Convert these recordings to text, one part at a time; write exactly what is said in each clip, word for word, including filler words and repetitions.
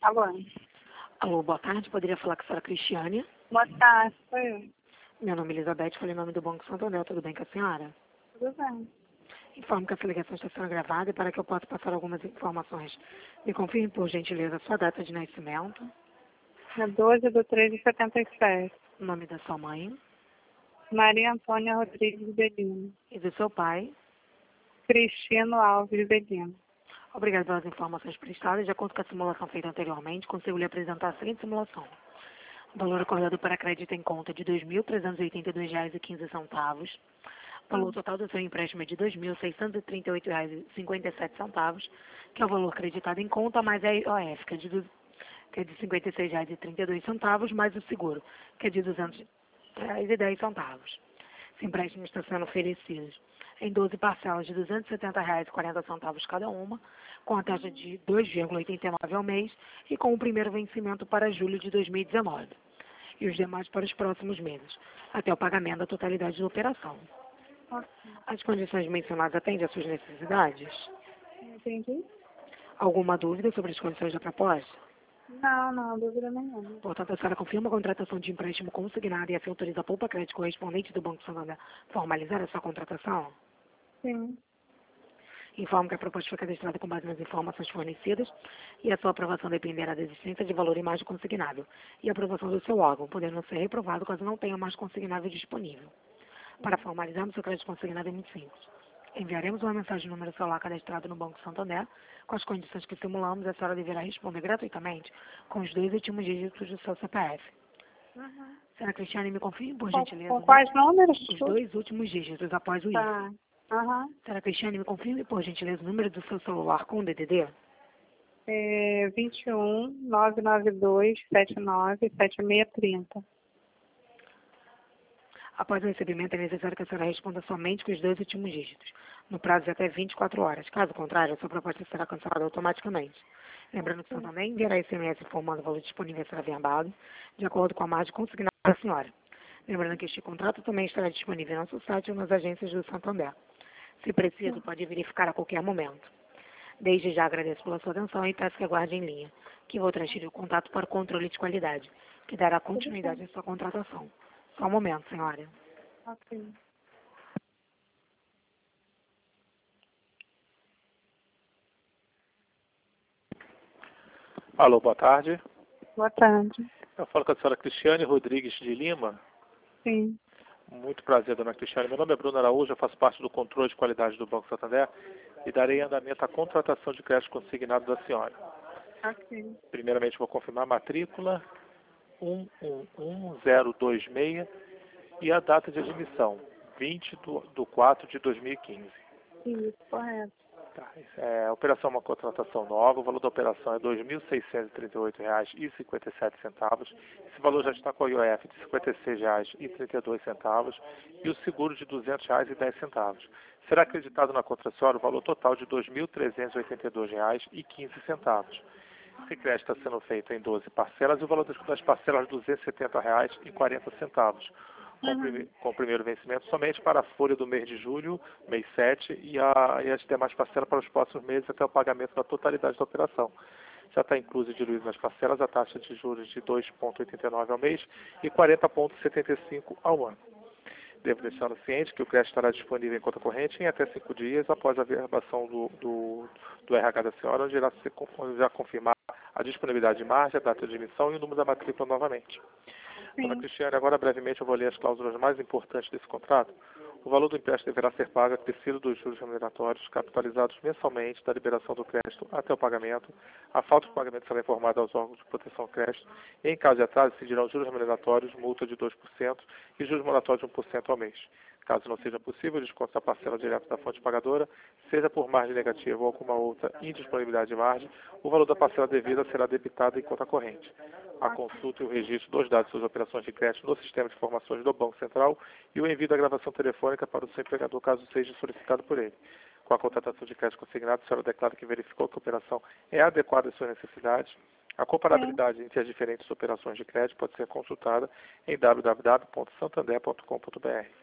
Alô? Alô, boa tarde. Poderia falar com a senhora Cristiane? Boa tarde, sou eu. Meu nome é Elizabeth, falei em nome do Banco Santander. Tudo bem com a senhora? Tudo bem. Informo que essa ligação está sendo gravada e para que eu possa passar algumas informações. Me confirme, por gentileza, a sua data de nascimento, É doze de três de setenta e sete. o nome da sua mãe Maria Antônia Rodrigues Bedino. e do seu pai. Cristino Alves Bedino. Obrigado pelas informações prestadas. De acordo com a simulação feita anteriormente, consigo lhe apresentar a seguinte simulação. O valor acordado para crédito em conta é de dois mil trezentos e oitenta e dois reais e quinze centavos. O valor total do seu empréstimo é de dois mil seiscentos e trinta e oito reais e cinquenta e sete centavos, que é o valor creditado em conta, mais a I O F, que é de, du- que é de cinquenta e seis reais e trinta e dois centavos, mais o seguro, que é de duzentos reais e dez centavos. Esse empréstimo está sendo oferecido em doze parcelas de duzentos e setenta reais e quarenta centavos cada uma, com a taxa de dois vírgula oitenta e nove ao mês e com o primeiro vencimento para julho de dois mil e dezenove e os demais para os próximos meses, até o pagamento da totalidade da operação. Ok. As condições mencionadas atendem às suas necessidades? Entendi? Alguma dúvida sobre as condições da proposta? Não, não, dúvida nenhuma. Portanto, a senhora confirma a contratação de empréstimo consignado e assim autoriza a Poupa Crédito correspondente do Banco Santander formalizar a sua contratação? Sim. Informo que a proposta foi cadastrada com base nas informações fornecidas e a sua aprovação dependerá da existência de valor em margem consignável e a aprovação do seu órgão, podendo ser reprovado caso não tenha mais consignável disponível. Para formalizarmos seu crédito consignado é muito simples. Enviaremos uma mensagem no número celular cadastrado no Banco Santander com as condições que simulamos e a senhora deverá responder gratuitamente com os dois últimos dígitos do seu C P F. Uhum. Senhora Cristiane, me confirme, por Com, gentileza, com quais números? os dois últimos dígitos após o I. Tá. Aham. Senhora Cristiane, me confirme, por gentileza, o número do seu celular com o D D D. É vinte e um, nove nove dois, sete nove, sete seis três zero. Após o recebimento, é necessário que a senhora responda somente com os dois últimos dígitos, no prazo de até vinte e quatro horas. Caso contrário, a sua proposta será cancelada automaticamente. Lembrando que o Santander enviará S M S informando o valor disponível a ser averbado, de acordo com a margem consignada da senhora. Lembrando que este contrato também estará disponível em nosso site ou nas agências do Santander. Se preciso, pode verificar a qualquer momento. Desde já agradeço pela sua atenção e peço que aguarde em linha, que vou transferir o contato para o controle de qualidade, que dará continuidade à sua contratação. Só um momento, senhora. Ok. Alô, boa tarde. Boa tarde. Eu falo com a senhora Cristiane Rodrigues de Lima. Sim. Muito prazer, dona Cristiane. Meu nome é Bruno Araújo, eu faço parte do controle de qualidade do Banco Santander e darei andamento à contratação de crédito consignado da senhora. Ok. Primeiramente, vou confirmar a matrícula um um um zero dois seis e a data de admissão, vinte de quatro de dois mil e quinze. Isso, correto. Tá, é, a operação é uma contratação nova, o valor da operação é dois mil seiscentos e trinta e oito reais e cinquenta e sete centavos. Esse valor já está com a I O F de cinquenta e seis reais e trinta e dois centavos e o seguro de duzentos reais e dez centavos. Será acreditado na contratação o valor total de dois mil trezentos e oitenta e dois reais e quinze centavos. Esse crédito está sendo feito em doze parcelas e o valor das parcelas é duzentos e setenta reais e quarenta centavos. Com, o prime- com o primeiro vencimento somente para a folha do mês de julho, mês sete, e, a, e as demais parcelas para os próximos meses até o pagamento da totalidade da operação. Já está incluso e diluído nas parcelas a taxa de juros de dois vírgula oitenta e nove ao mês e quarenta vírgula setenta e cinco ao ano. Devo deixar no ciente que o crédito estará disponível em conta corrente em até cinco dias após a verbação do, do, do R H da senhora, onde irá, ser, onde irá confirmar a disponibilidade de margem, a data de emissão e o número da matrícula novamente. Dona Sim. Cristiane, agora brevemente eu vou ler as cláusulas mais importantes desse contrato. O valor do empréstimo deverá ser pago acrescido dos juros remuneratórios, capitalizados mensalmente da liberação do crédito até o pagamento. A falta de pagamento será informada aos órgãos de proteção ao crédito. E, em caso de atraso, incidirão juros remuneratórios, multa de dois por cento e juros moratórios de um por cento ao mês. Caso não seja possível o desconto da parcela direta da fonte pagadora, seja por margem negativa ou alguma outra indisponibilidade de margem, o valor da parcela devida será debitado em conta corrente. A consulta e o registro dos dados de suas operações de crédito no sistema de informações do Banco Central e o envio da gravação telefônica para o seu empregador, caso seja solicitado por ele. Com a contratação de crédito consignado, a senhora declara que verificou que a operação é adequada às suas necessidades. A comparabilidade entre as diferentes operações de crédito pode ser consultada em w w w ponto santander ponto com ponto b r.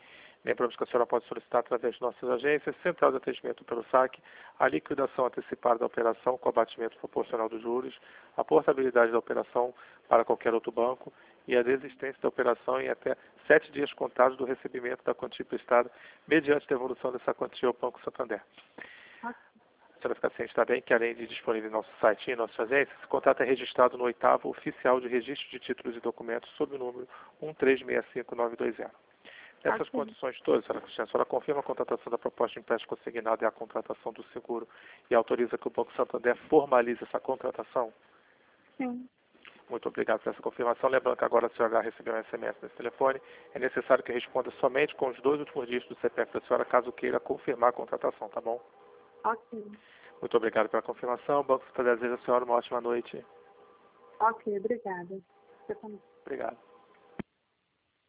Lembramos que a senhora pode solicitar através de nossas agências, Central de Atendimento pelo saque, a liquidação antecipada da operação com abatimento proporcional dos juros, a portabilidade da operação para qualquer outro banco e a desistência da operação em até sete dias contados do recebimento da quantia prestada, mediante devolução dessa quantia ao Banco Santander. A senhora fica ciente também que, além de disponível em nosso site e em nossas agências, esse contrato é registrado no oitavo Oficial de Registro de Títulos e Documentos sob o número um três seis cinco nove dois zero. Nessas Ok. condições todas, senhora Cristiane, a senhora confirma a contratação da proposta de empréstimo consignado e a contratação do seguro e autoriza que o Banco Santander formalize essa contratação? Sim. Muito obrigado por essa confirmação. Lembrando que agora a senhora recebeu um S M S nesse telefone. É necessário que responda somente com os dois últimos dígitos do C P F da senhora, caso queira confirmar a contratação, tá bom? Ok. Muito obrigado pela confirmação. O Banco Santander deseja à senhora uma ótima noite. Ok, obrigada. Você também. Obrigado.